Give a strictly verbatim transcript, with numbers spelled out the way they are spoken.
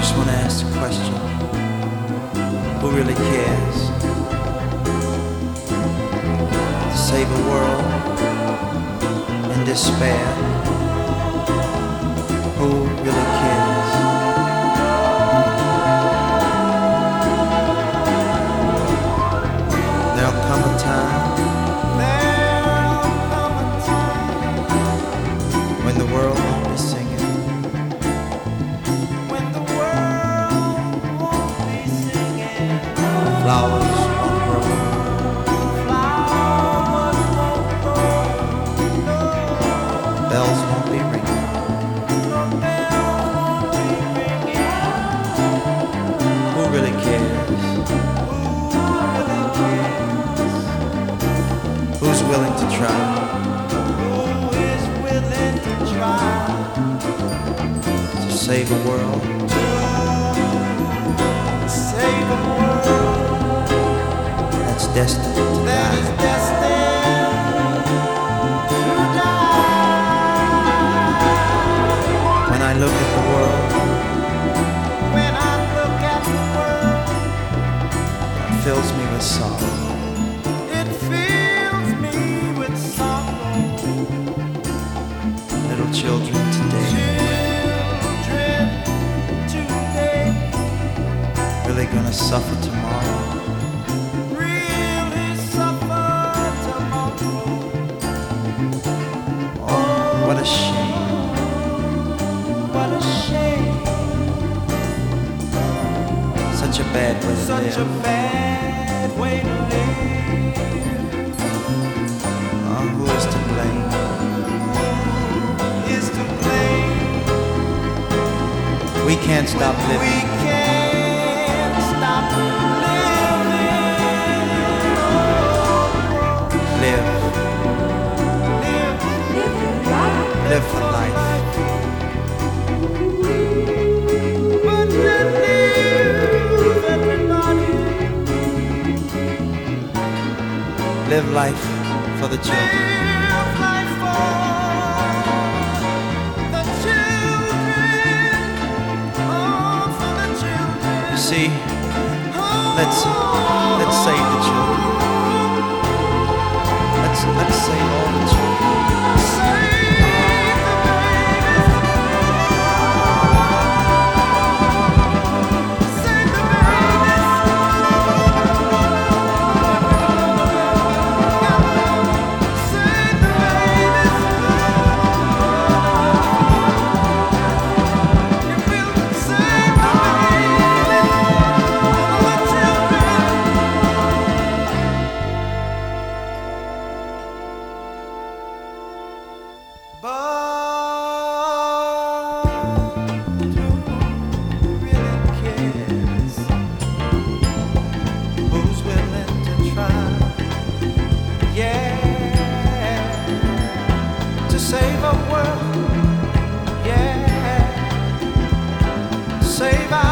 just want to ask the question, who really cares to save a world in despair? Who really cares? There'll come a time, there'll come a time when the world won't be singing. Flowers won't grow. Flowers won't grow. Bells won't be ringing. Bells won't be ringing. Who really cares? Who really cares? Who's willing to try? Who is willing to try to save a world? To save a world destined to that die. Is destined to die. When I look at the world, when I look at the world, it fills me with sorrow. It fills me with sorrow. Little children today, children today, really gonna suffer tomorrow. What a shame. What a shame. Such a bad way to Such live. a bad way to live. Oh, who is to blame? Is to blame. We can't stop living. We can't stop living. Live. Live. Live for life. But then live, everybody. Live life for the children. Live life for the children. Oh, for the children. You see, let's let's save the children. Let's let's save all the children. Save a world, yeah, save our